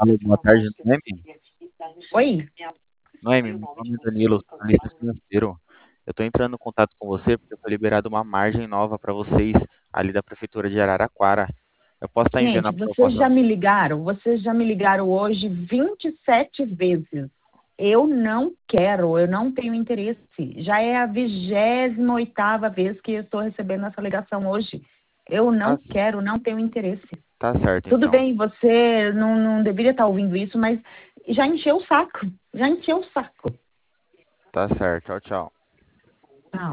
Alô, boa tarde, Noemi. Oi? Noemi, meu nome é Danilo, sou analista financeiro. Eu estou entrando em contato com você porque foi liberada uma margem nova para vocês ali da Prefeitura de Araraquara. Eu posso estar enviando Gente, a proposta. vocês já me ligaram hoje 27 vezes. Eu não tenho interesse. Já é a 28ª vez que eu estou recebendo essa ligação hoje. Eu Tá, não quero, não tenho interesse. tá certo, Tudo então. bem, você não deveria estar ouvindo isso, mas já encheu o saco. Já encheu o saco. Tá certo. Tchau, tchau.